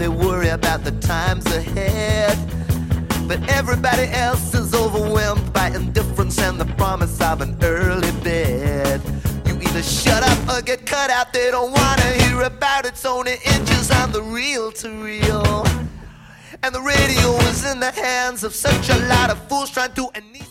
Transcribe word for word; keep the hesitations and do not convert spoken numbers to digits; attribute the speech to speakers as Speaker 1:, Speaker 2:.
Speaker 1: they worry about the times ahead. But everybody else is overwhelmed by indifference and the promise of an early bed. You either shut up or get cut out. They don't wanna hear about it. It's only inches on the reel to reel. And the radio is in the hands of such a lot of fools trying to anesthetize